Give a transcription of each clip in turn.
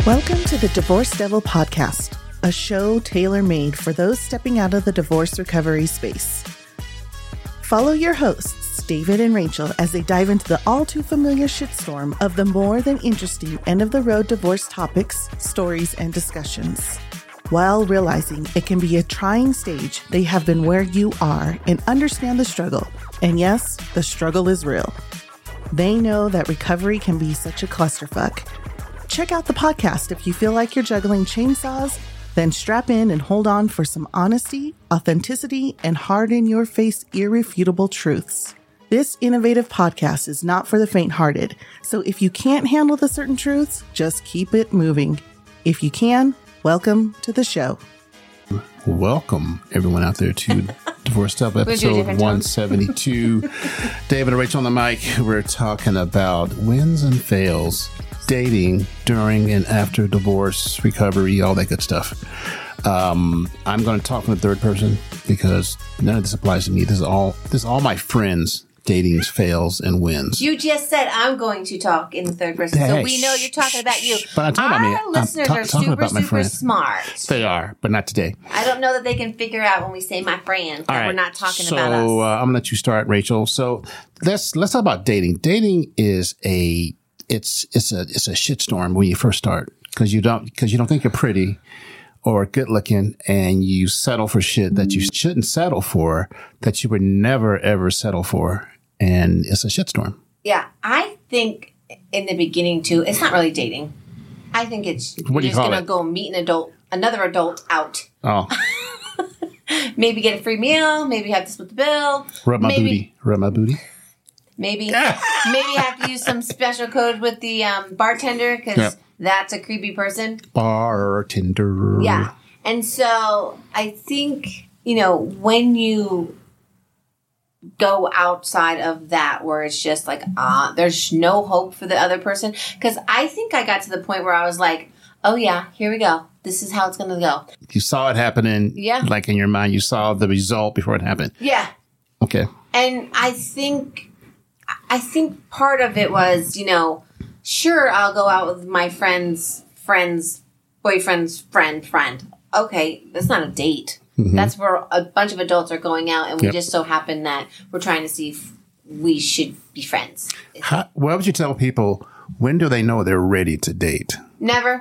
Welcome to the Divorce Devil Podcast, a show tailor-made for those stepping out of the divorce recovery space. Follow your hosts, David and Rachel, as they dive into the all-too-familiar shitstorm of the more than interesting end-of-the-road divorce topics, stories, and discussions. While realizing it can be a trying stage, they have been where you are and understand the struggle. And yes, the struggle is real. They know that recovery can be such a clusterfuck. Check out the podcast if you feel like you're juggling chainsaws, then strap in and hold on for some honesty, authenticity, and hard-in-your-face, irrefutable truths. This innovative podcast is not for the faint-hearted, so if you can't handle the certain truths, just keep it moving. If you can, welcome to the show. Welcome, everyone out there, to Divorce Devil episode 172. David and Rachel on the mic. We're talking about wins and fails, dating during and after divorce, recovery, all that good stuff. I'm going to talk from the third person because none of this applies to me. This is all my friends' datings, fails, and wins. You just said I'm going to talk in the third person, so we know you're talking about you. But I'm talking about me. Our listeners are super smart. They are, but not today. I don't know that they can figure out when we say my friend that we're not talking about us. So I'm going to let you start, Rachel. So let's talk about dating. Dating is it's a shitstorm when you first start because you don't think you're pretty or good looking, and you settle for shit that you shouldn't settle for, that you would never ever settle for, and it's a shitstorm. Yeah, I think in the beginning too, it's not really dating. I think it's you're just gonna go meet another adult out. Oh. Maybe get a free meal. Maybe have to split the bill. Rub my booty. Maybe have to use some special code with the bartender because that's a creepy person. Bartender. Yeah. And so I think, when you go outside of that where it's just like, there's no hope for the other person. Because I think I got to the point where I was like, oh yeah, here we go. This is how it's going to go. You saw it happening. Yeah. Like in your mind, you saw the result before it happened. Yeah. Okay. And I think part of it was, sure, I'll go out with my friend's boyfriend's friend. Okay, that's not a date. Mm-hmm. That's where a bunch of adults are going out, and we just so happen that we're trying to see if we should be friends. What would you tell people, when do they know they're ready to date? Never.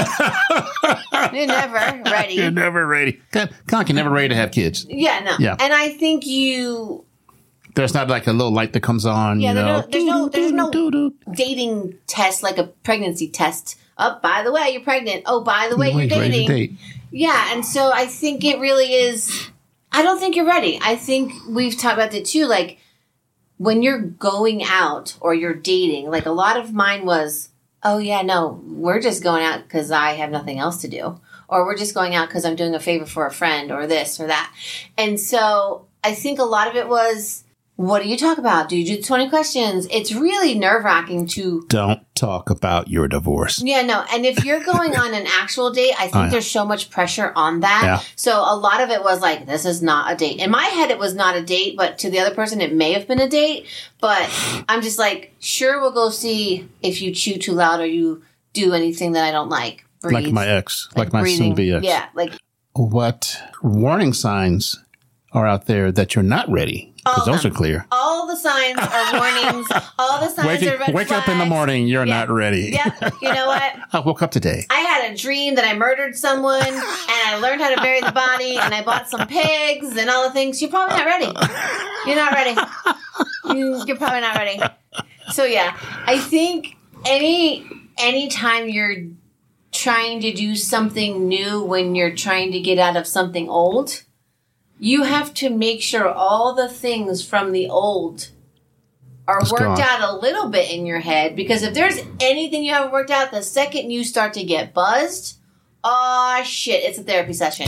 You're never ready. You're never ready. Kind of like you're never ready to have kids. Yeah, no. Yeah. And I think there's not like a little light that comes on, there's no dating test, like a pregnancy test. Oh, by the way, you're pregnant. Oh, by the way, you're dating. Ready to date. Yeah, and so I think it really is, I don't think you're ready. I think we've talked about it too, like when you're going out or you're dating, like a lot of mine was, oh yeah, no, we're just going out because I have nothing else to do. Or we're just going out because I'm doing a favor for a friend or this or that. And so I think a lot of it was, what do you talk about? Do you do 20 questions? It's really nerve-wracking to... Don't talk about your divorce. Yeah, no. And if you're going on an actual date, I think there's so much pressure on that. Yeah. So a lot of it was like, this is not a date. In my head, it was not a date, but to the other person, it may have been a date. But I'm just like, sure, we'll go see if you chew too loud or you do anything that I don't like. Breathe. Like my ex. Like my soon-to-be ex. Yeah. Like, what warning signs are out there that you're not ready? Because those are clear. All the signs are warnings. All the signs are red flags. Wake up in the morning. You're not ready. Yeah. You know what? I woke up today. I had a dream that I murdered someone, and I learned how to bury the body, and I bought some pigs and all the things. You're probably not ready. You're not ready. You're probably not ready. So, yeah. I think any time you're trying to do something new when you're trying to get out of something old, you have to make sure all the things from the old are worked out a little bit in your head. Because if there's anything you haven't worked out, the second you start to get buzzed, oh shit, it's a therapy session.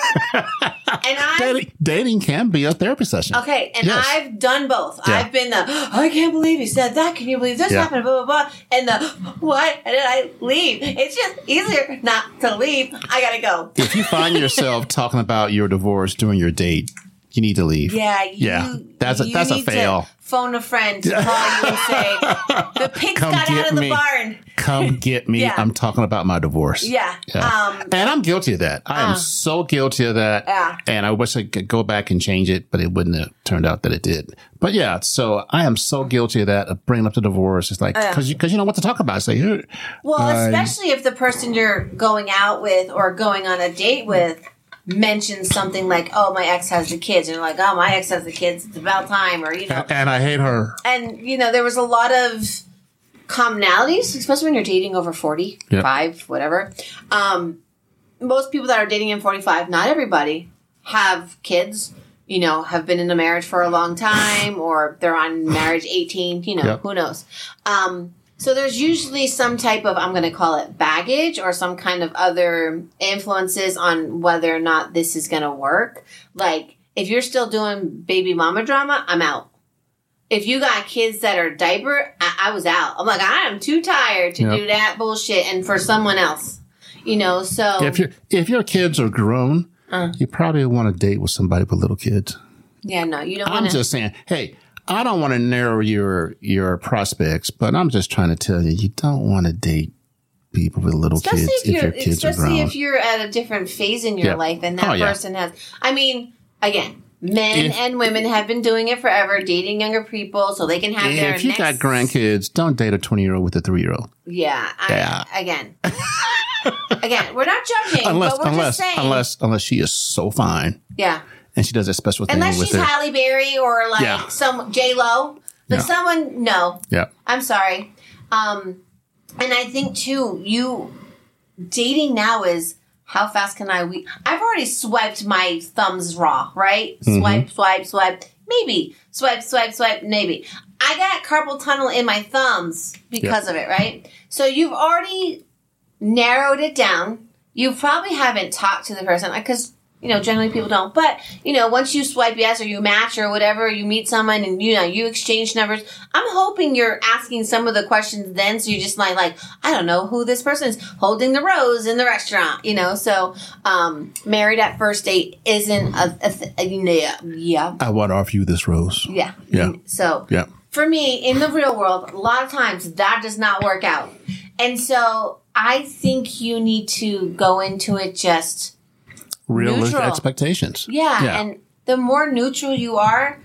And dating can be a therapy session. Okay, and yes. I've done both. Yeah. I've been I can't believe he said that. Can you believe this happened? Blah, blah, blah. And what? And then I leave. It's just easier not to leave. I gotta go. If you find yourself talking about your divorce during your date, you need to leave. Yeah. That's a fail. Phone a friend to call you and say, the pigs got out of the barn. Come get me. I'm talking about my divorce. Yeah. And I'm guilty of that. I am so guilty of that. Yeah. And I wish I could go back and change it, but it wouldn't have turned out that it did. But yeah, so I am so guilty of that, of bringing up the divorce. It's like, because you know what to talk about. It's like, well, especially if the person you're going out with or going on a date with mentions something like, oh, my ex has the kids. And you're like, oh, my ex has the kids. It's about time. Or, you know. And I hate her. And, you know, there was a lot of commonalities, especially when you're dating over 45, whatever. Most people that are dating in 45, not everybody, have kids, you know, have been in a marriage for a long time, or they're on marriage 18, you know, who knows. So there's usually some type of, I'm going to call it baggage, or some kind of other influences on whether or not this is going to work. Like, if you're still doing baby mama drama, I'm out. If you got kids that are diaper, I was out. I'm like, I am too tired to do that bullshit and for someone else. You know, so. If your kids are grown, you probably want to date with somebody with little kids. Yeah, no, you don't want to. I'm just saying, hey, I don't want to narrow your prospects, but I'm just trying to tell you, you don't want to date people with little kids if your kids are grown. Especially if you're at a different phase in your life and that person has. I mean, again, men and women have been doing it forever, dating younger people so they can have their If you got grandkids, don't date a 20-year-old with a 3-year-old. Yeah. Again, we're not judging, but we're just saying. Unless she is so fine. Yeah. And she does a special thing with her. Unless she's Halle Berry or like some J-Lo. Like someone, no. Yeah. I'm sorry. And I think too, dating now is, how fast can I've already swiped my thumbs raw, right? Mm-hmm. Swipe. Maybe. Swipe, maybe. I got carpal tunnel in my thumbs because of it, right? So you've already narrowed it down. You probably haven't talked to the person, because, you know, generally people don't. But, you know, once you swipe yes or you match or whatever, you meet someone and, you know, you exchange numbers. I'm hoping you're asking some of the questions then, so you're just like, I don't know who this person is holding the rose in the restaurant, you know. So, married at first date isn't I want to offer you this rose. Yeah. So, yeah. For me, in the real world, a lot of times that does not work out. And so I think you need to go into it just realistic expectations. Yeah, and the more neutral you are,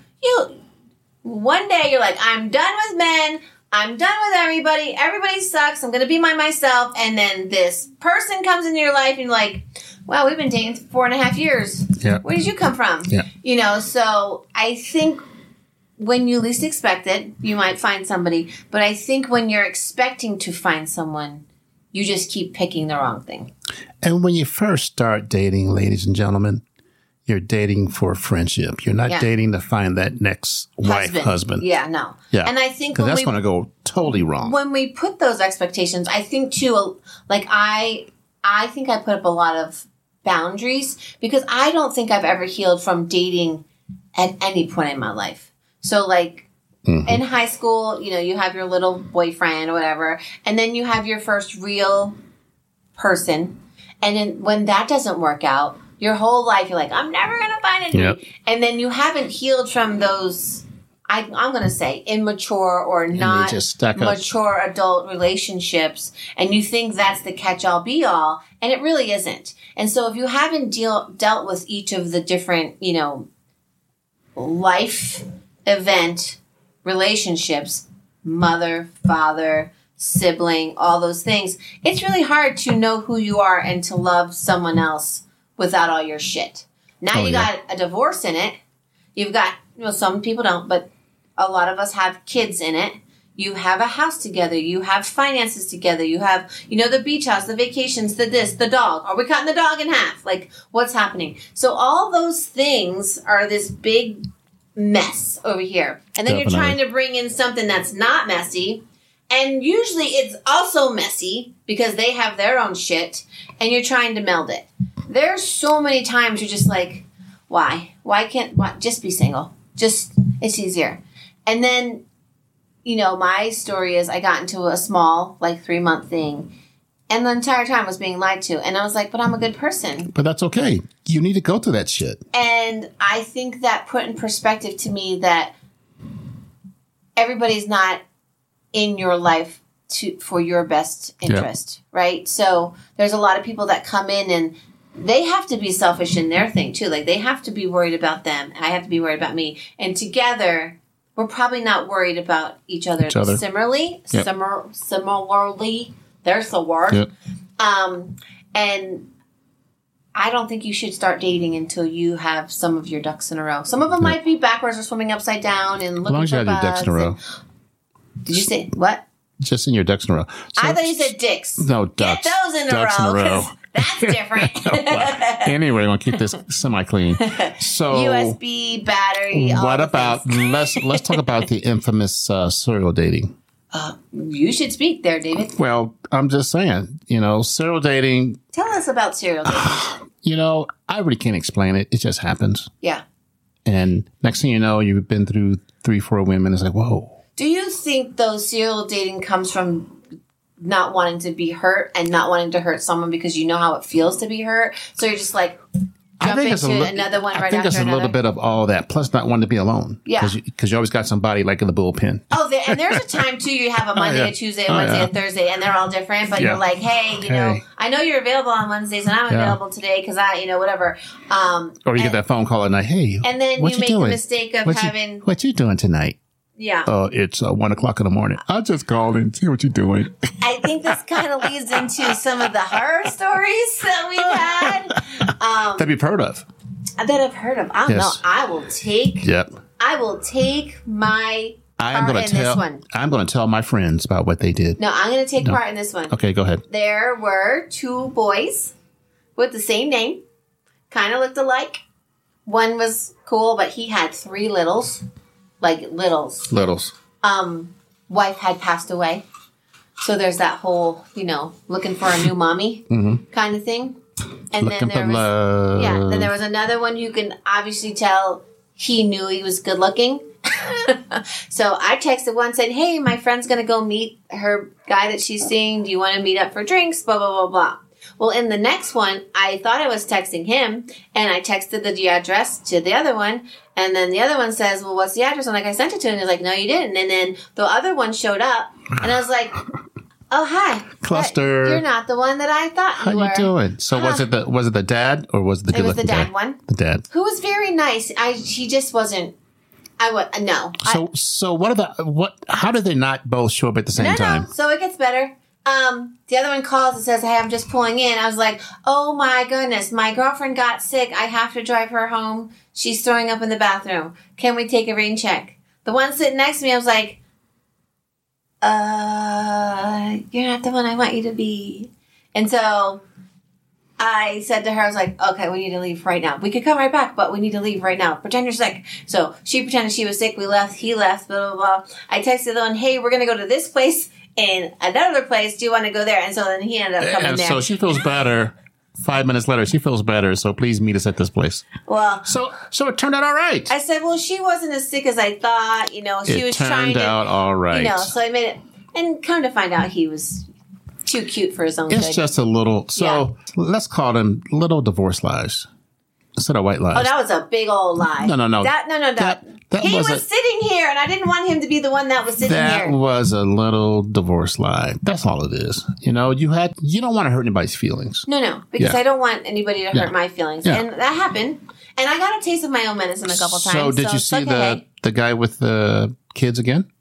one day you're like, I'm done with men, I'm done with everybody, everybody sucks, I'm going to be myself, and then this person comes into your life and you're like, wow, we've been dating for 4.5 years. Yeah. Where did you come from? Yeah. You know, so I think when you least expect it, you might find somebody, but I think when you're expecting to find someone, you just keep picking the wrong thing. And when you first start dating, ladies and gentlemen, you're dating for friendship. You're not dating to find that next husband. Yeah, no. Yeah. And I think because that's going to go totally wrong. When we put those expectations, I think too, like I think I put up a lot of boundaries because I don't think I've ever healed from dating at any point in my life. So like, in high school, you know, you have your little boyfriend or whatever, and then you have your first real person. And then when that doesn't work out, your whole life, you're like, I'm never going to find anyone. Yep. And then you haven't healed from those, I'm going to say, immature or not mature adult relationships. And you think that's the catch-all, be-all. And it really isn't. And so if you haven't dealt with each of the different, you know, life event relationships, mother, father, sibling, all those things, it's really hard to know who you are and to love someone else without all your shit. Now you got a divorce in it. You've got, well, some people don't, but a lot of us have kids in it. You have a house together. You have finances together. You have, you know, the beach house, the vacations, the this, the dog. Are we cutting the dog in half? Like, what's happening? So all those things are this big mess over here. And then you're trying to bring in something that's not messy. And usually it's also messy because they have their own shit. And you're trying to meld it. There's so many times you're just like, why? Why just be single? Just, it's easier. And then, you know, my story is I got into a small, like 3-month thing. And the entire time was being lied to. And I was like, but I'm a good person. But that's okay. You need to go through that shit. And I think that put in perspective to me that everybody's not in your life for your best interest, right? So there's a lot of people that come in and they have to be selfish in their thing too. Like they have to be worried about them. I have to be worried about me. And together, we're probably not worried about each other. Similarly. Similarly. There's the word. Yep. And I don't think you should start dating until you have some of your ducks in a row. Some of them might be backwards or swimming upside down and looking for bugs. As long as you have your ducks in a row. Did you say what? Just in your ducks in a row. So, I thought you said dicks. No, ducks. Get those in a row. That's different. Anyway, I want to keep this semi-clean. So USB battery. What about let's talk about the infamous serial dating. You should speak there, David. Well, I'm just saying, serial dating. Tell us about serial dating. I really can't explain it. It just happens. Yeah. And next thing you know, you've been through 3-4 women. It's like, whoa. Do you think those serial dating comes from not wanting to be hurt and not wanting to hurt someone because you know how it feels to be hurt? So you're just like, jump into another one right after another? I think it's a little bit of all that, plus not wanting to be alone. Yeah. Because you always got somebody like in the bullpen. Oh, and there's a time, too, you have a Monday, a Tuesday, a Wednesday, a Thursday, and they're all different. But you're like, hey, I know you're available on Wednesdays, and I'm available today because whatever. Or you get that phone call at night, hey, and then you make the mistake of having... What you doing tonight? Yeah. It's 1 o'clock in the morning. I just called and see what you're doing. I think this kind of leads into some of the horror stories that we've had. That you've heard of. That I've heard of. I don't know. I will take. Yep. I will take my part in this one. I'm going to tell my friends about what they did. No, I'm going to take part in this one. Okay, go ahead. There were 2 boys with the same name, kind of looked alike. One was cool, but he had 3 littles. Like littles. Wife had passed away. So there's that whole, looking for a new mommy kind of thing. And looking then there was another one you can obviously tell he knew he was good looking. So I texted one, said, hey, my friend's going to go meet her guy that she's seeing. Do you want to meet up for drinks? Blah, blah, blah, blah. Well, in the next one, I thought I was texting him, and I texted the address to the other one, and then the other one says, well, what's the address? I'm like, I sent it to him. He's like, no, you didn't. And then the other one showed up, and I was like, oh, hi. Cluster. You're not the one that I thought you were. How you doing? So was it the dad, or was it the good-looking guy? It was the dad one. The dad. Who was very nice. He just wasn't. No. So how did they not both show up at the same time? No. So it gets better. The other one calls and says, hey, I'm just pulling in. I was like, oh my goodness, my girlfriend got sick. I have to drive her home. She's throwing up in the bathroom. Can we take a rain check? The one sitting next to me, I was like, you're not the one I want you to be. And so I said to her, I was like, okay, we need to leave right now. We could come right back, but we need to leave right now. Pretend you're sick. So she pretended she was sick. We left. He left. Blah, blah, blah. I texted the one, hey, we're going to go to this place and another place. Do you want to go there? And so then he ended up coming there. So she feels better. 5 minutes later, she feels better. So please meet us at this place. Well, so it turned out all right. I said, well, she wasn't as sick as I thought. She was trying to. It turned out all right. So I made it. And come to find out, he was too cute for his own good. It's just a little. So let's call them little divorce lies instead of white lies. Oh, that was a big old lie. No. He was sitting here, and I didn't want him to be the one that was sitting here. That was a little divorce lie. That's all it is. You don't want to hurt anybody's feelings. No, because I don't want anybody to hurt my feelings. Yeah. And that happened. And I got a taste of my own medicine a couple times. So did you see the guy with the kids again?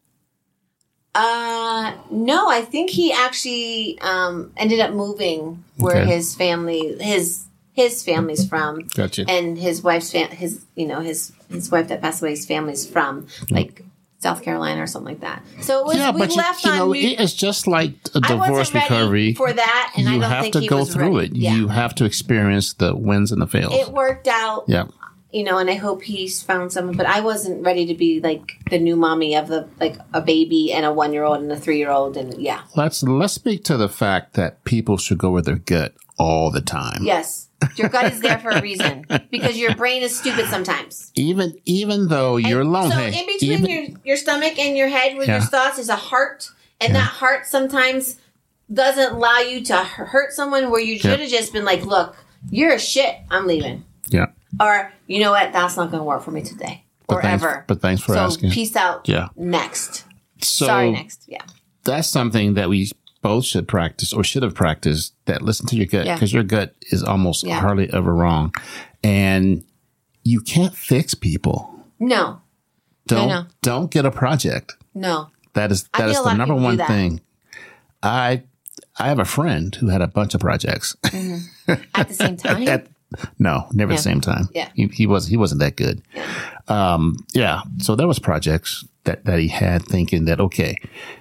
No, I think he actually ended up moving where his family his family's from. Gotcha. And his wife's his wife that passed away's family's from like South Carolina or something like that. So it was it's just like a divorce recovery for that, and I don't think he was ready. You have to go through it. Yeah. You have to experience the wins and the fails. It worked out. Yeah. And I hope he's found someone, but I wasn't ready to be like the new mommy of a baby and a 1-year-old and a 3-year-old. And yeah. Let's speak to the fact that people should go with their gut all the time. Yes. Your gut is there for a reason because your brain is stupid sometimes. Even though you're alone. So in between your stomach and your head with your thoughts is a heart. And that heart sometimes doesn't allow you to hurt someone where you should have just been like, look, you're a shit. I'm leaving. Yeah. Or, you know what? That's not going to work for me today. Or ever. But thanks for asking. Peace out. Yeah. Next. So Sorry, next. Yeah. That's something that we both should practice or should have practiced, that listen to your gut, because your gut is almost hardly ever wrong. And you can't fix people. No. Don't get a project. No. That is the number one thing. I have a friend who had a bunch of projects. Mm-hmm. At the same time? No, never at the same time. Yeah. He wasn't that good. Yeah. So there was projects that he had, thinking that, okay,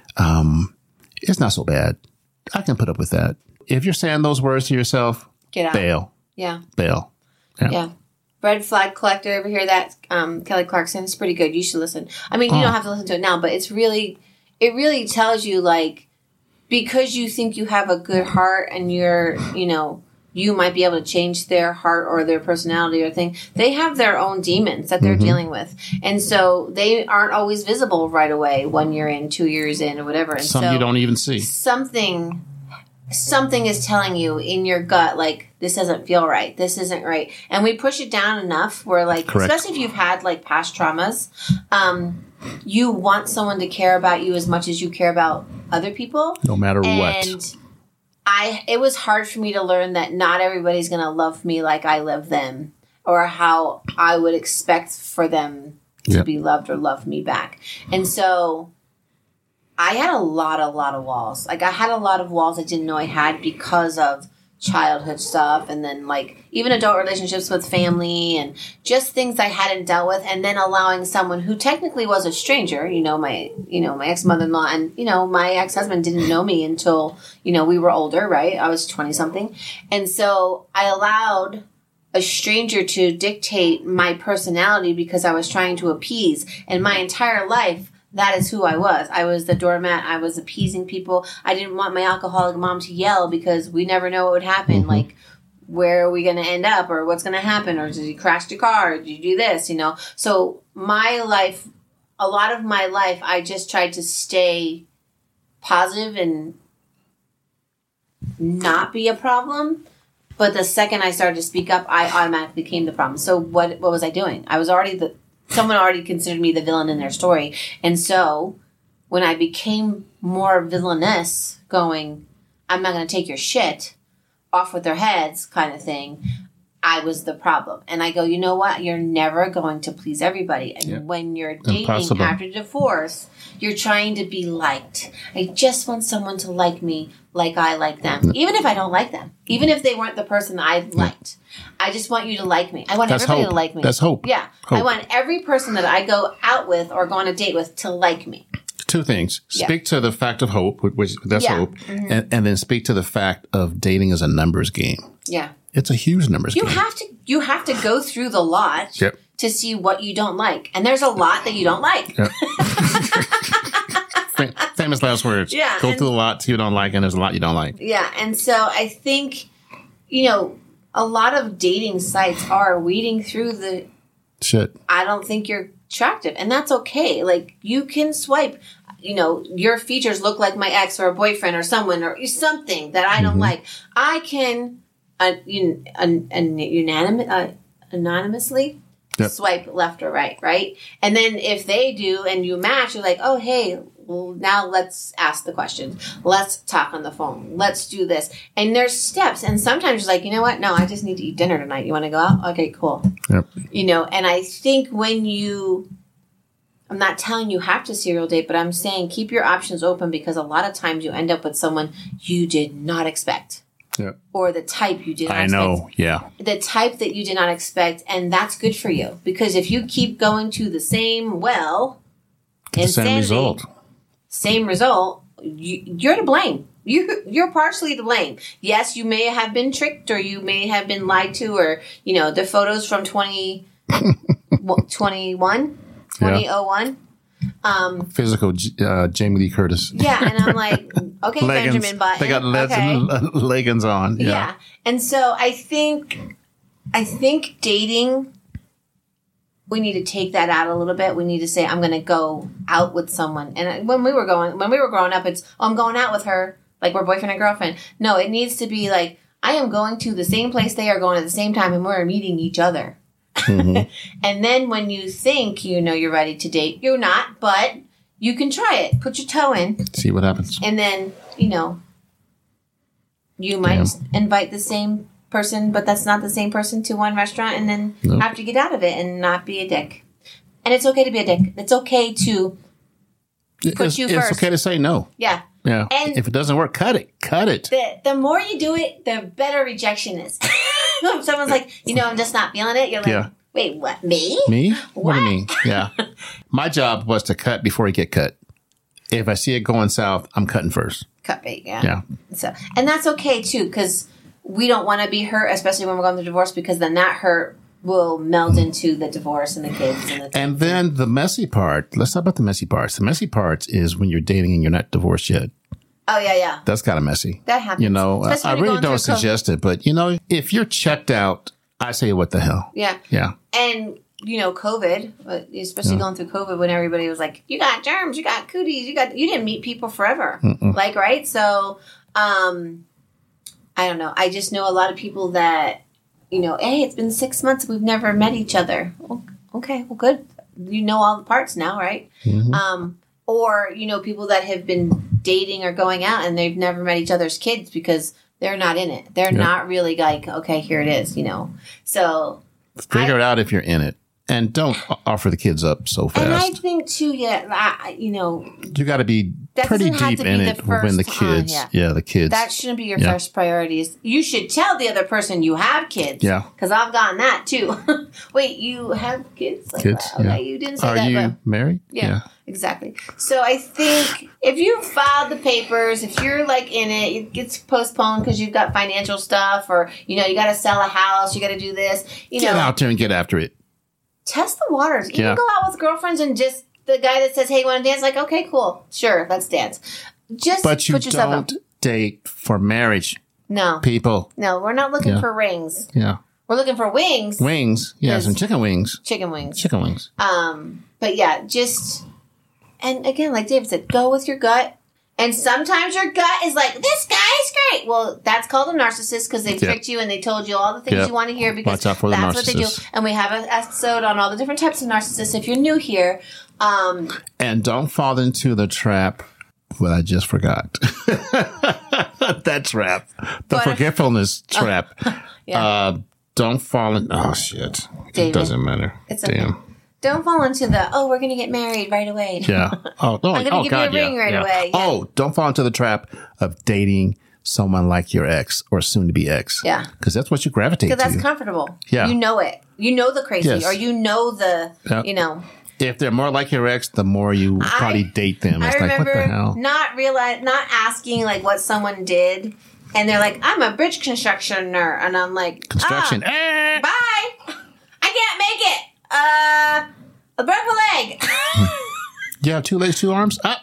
it's not so bad. I can put up with that. If you're saying those words to yourself, get out. Bail. Yeah. Bail. Yeah. Red Flag Collector over here, that Kelly Clarkson is pretty good. You should listen. I mean, you don't have to listen to it now, but it really tells you, like, because you think you have a good heart and you might be able to change their heart or their personality or thing. They have their own demons that they're dealing with. And so they aren't always visible right away, 1 year in, 2 years in, or whatever. And some you don't even see. Something is telling you in your gut, like, this doesn't feel right. This isn't right. And we push it down enough where, like, Correct. especially if you've had, like, past traumas, you want someone to care about you as much as you care about other people. No matter what. And it was hard for me to learn that not everybody's going to love me like I love them, or how I would expect for them to be loved or love me back. And so I had a lot of walls. Like, I had a lot of walls I didn't know I had because of childhood stuff, and then, like, even adult relationships with family, and just things I hadn't dealt with, and then allowing someone who technically was a stranger, my ex-mother-in-law, and, my ex-husband didn't know me until, we were older, right? I was 20-something. And so I allowed a stranger to dictate my personality because I was trying to appease. And my entire life, that is who I was. I was the doormat. I was appeasing people. I didn't want my alcoholic mom to yell because we never know what would happen. Mm-hmm. Like, where are we going to end up, or what's going to happen? Or did you crash your car? Or did you do this? So my life, a lot of my life, I just tried to stay positive and not be a problem. But the second I started to speak up, I automatically became the problem. So what was I doing? I was already someone already considered me the villain in their story. And so when I became more villainous, going, I'm not going to take your shit, off with their heads kind of thing, I was the problem. And I go, you know what? You're never going to please everybody. And when you're dating after divorce, you're trying to be liked. I just want someone to like me like I like them. Even if I don't like them. Even if they weren't the person I liked. I just want you to like me. I want everybody to like me. That's hope. Yeah. Hope. I want every person that I go out with or go on a date with to like me. Two things. Speak to the fact of hope, which that's hope, and then speak to the fact of dating as a numbers game. Yeah. It's a huge numbers game. You have to go through the lot to see what you don't like. And there's a lot that you don't like. Yep. Famous last words. Yeah. Go through the lot you don't like, and there's a lot you don't like. Yeah. And so I think, a lot of dating sites are weeding through the shit. I don't think you're attractive. And that's okay. Like, you can swipe. Your features look like my ex or a boyfriend or someone or something that I don't like. I can anonymously swipe left or right? And then if they do and you match, you're like, oh, hey, well, now let's ask the questions. Let's talk on the phone. Let's do this. And there's steps. And sometimes you're like, you know what? No, I just need to eat dinner tonight. You want to go out? Okay, cool. Yep. And I think I'm not telling you have to serial date, but I'm saying keep your options open, because a lot of times you end up with someone you did not expect. Yeah. Or the type you did not expect. I know, yeah. The type that you did not expect, and that's good for you. Because if you keep going to the same same result, you're to blame. You're partially to blame. Yes, you may have been tricked, or you may have been lied to, or, the photos from 2001. Physical Jamie Lee Curtis. Yeah, and I'm like, okay, leggings. Benjamin Button. They got leggings on. Yeah. And so I think dating, we need to take that out a little bit. We need to say, I'm going to go out with someone. And when we were growing up, it's, I'm going out with her. like we're boyfriend and girlfriend. No, it needs to be like, I am going to the same place they are going at the same time, and we're meeting each other. Mm-hmm. And then when you think you're ready to date, you're not, but you can try it. Put your toe in. See what happens. And then, you might invite the same person, but that's not the same person to one restaurant, and then have to get out of it and not be a dick. And it's okay to be a dick. It's okay to put you first. It's okay to say no. Yeah. Yeah. And if it doesn't work, cut it. Cut it. The more you do it, the better rejection is. If someone's like, I'm just not feeling it, you're like, wait, what? Me? Me? What do you mean? Yeah. My job was to cut before you get cut. If I see it going south, I'm cutting first. Cut bait, yeah. So, and that's okay, too, because we don't want to be hurt, especially when we're going through divorce, because then that hurt will meld into the divorce and the kids. And then the messy part, let's talk about the messy parts. The messy part is when you're dating and you're not divorced yet. Oh, yeah. That's kind of messy. That happens. I really don't suggest it, but, if you're checked out, I say, what the hell? Yeah. Yeah. And, COVID, especially going through COVID when everybody was like, you got germs, you got cooties, you didn't meet people forever. Mm-mm. Like, right? So, I don't know. I just know a lot of people that, hey, it's been 6 months, we've never met each other. Okay, well, good. You know all the parts now, right? Mm-hmm. Or, people that have been dating or going out and they've never met each other's kids because they're not in it. They're not really like, okay, here it is, So figure it out if you're in it. And don't offer the kids up so fast. And I think, too, you got to be pretty deep in it when the kids. Yeah, the kids. That shouldn't be your first priorities. You should tell the other person you have kids. Yeah. Because I've gotten that, too. Wait, you have kids? Like, kids, okay, you didn't say that. Are you married? Yeah, exactly. So I think if you filed the papers, if you're like in it gets postponed because you've got financial stuff or, you got to sell a house, you got to do this. Get out there and get after it. Test the waters. You can go out with girlfriends and just the guy that says, hey, you want to dance? Like, okay, cool. Sure, let's dance. But you don't date for marriage. No. People. No, we're not looking for rings. Yeah. We're looking for wings. Wings. Yeah, some chicken wings. Chicken wings. Chicken wings. But yeah, and again, like David said, go with your gut. And sometimes your gut is like, this guy is great. Well, that's called a narcissist because they tricked you and they told you all the things you want to hear because that's what they do. And we have an episode on all the different types of narcissists if you're new here. And don't fall into the trap. Well, I just forgot. That trap. The forgetfulness trap. Don't fall in. Oh, shit. David, it doesn't matter. It's damn. Okay. Don't fall into we're going to get married right away. Yeah. I'm going to give you a ring right away. Yeah. Oh, don't fall into the trap of dating someone like your ex or soon to be ex. Yeah. Because that's what you gravitate to. Because that's comfortable. Yeah. You know it. You know the crazy or you know the, If they're more like your ex, the more you probably date them. It's I remember what the hell? not asking like what someone did. And they're like, I'm a bridge constructioner. And I'm like, construction. Bye. I can't make it. I broke my leg. You have 2 legs, 2 arms? Bye.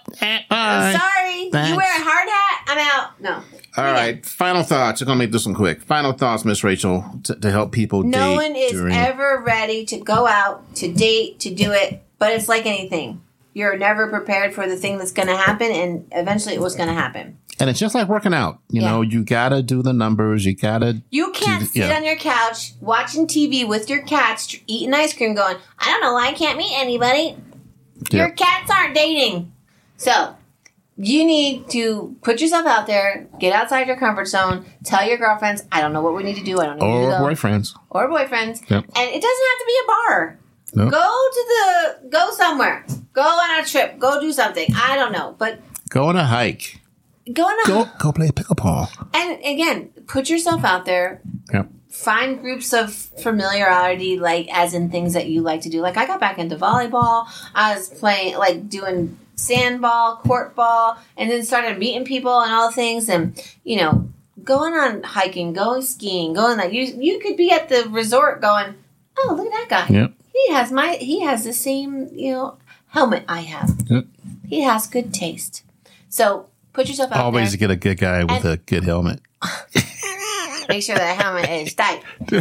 Sorry. Thanks. You wear a hard hat? I'm out. No. All right. Final thoughts. I'm going to make this one quick. Final thoughts, Miss Rachel, to help people date. No one is ever ready to go out, to date, to do it. But it's like anything. You're never prepared for the thing that's going to happen. And eventually it was going to happen. And it's just like working out. You know, you got to do the numbers. You got to. You can't sit on your couch watching TV with your cats, eating ice cream going, I don't know why I can't meet anybody. Your cats aren't dating. So you need to put yourself out there, get outside your comfort zone, tell your girlfriends, I don't know what we need to do. I don't know Or boyfriends. Or boyfriends. Yep. And it doesn't have to be a bar. Nope. Go somewhere. Go on a trip. Go do something. I don't know. But go on a hike. Go play pickleball. And again, put yourself out there. Yep. Find groups of familiarity, like as in things that you like to do. Like I got back into volleyball. I was playing, like doing sandball, court ball, and then started meeting people and all the things. And going on hiking, going skiing, going like you could be at the resort going, oh, look at that guy. Yep. He has the same helmet I have. Yep. He has good taste. So. Put yourself out Always there. Get a good guy with a good helmet. Make sure that helmet is tight.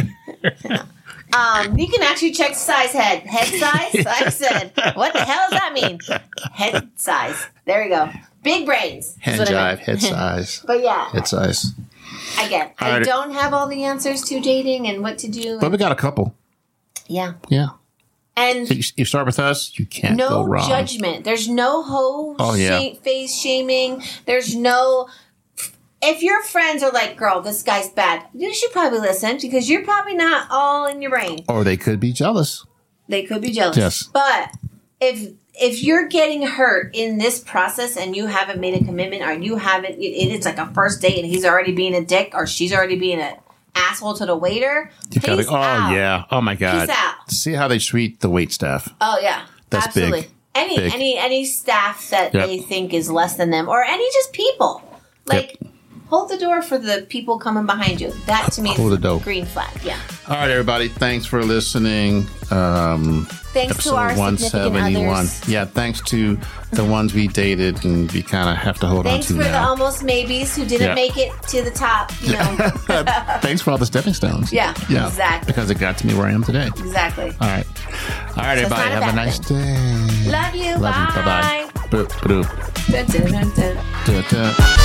You can actually check size head. Head size? I said, what the hell does that mean? Head size. There you go. Big brains. Head jive, head size. But yeah. Head size. Again, I don't have all the answers to dating and what to do. But we got a couple. Yeah. Yeah. And you start with us, you can't go wrong. No judgment. There's no face shaming. There's no... If your friends are like, girl, this guy's bad, you should probably listen because you're probably not all in your brain. Or they could be jealous. They could be jealous. Yes. But if you're getting hurt in this process and you haven't made a commitment or you haven't... It's like a first date and he's already being a dick or she's already being an asshole to the waiter. Peace out. Yeah. Oh my God. Peace out. See how they treat the wait staff. Oh yeah. That's absolutely. Big. Any staff that they think is less than them or any just people. Like hold the door for the people coming behind you. That to me is green flag. Yeah. All right, everybody. Thanks for listening. Thanks to our 171. Others. Yeah, thanks to the ones we dated and we kind of have to hold on to now. Thanks for the almost maybes who didn't make it to the top. You know. Thanks for all the stepping stones. Yeah, exactly. Because it got to me where I am today. Exactly. All right, everybody. Have a nice day. Love you. Bye. Bye-bye. Bye.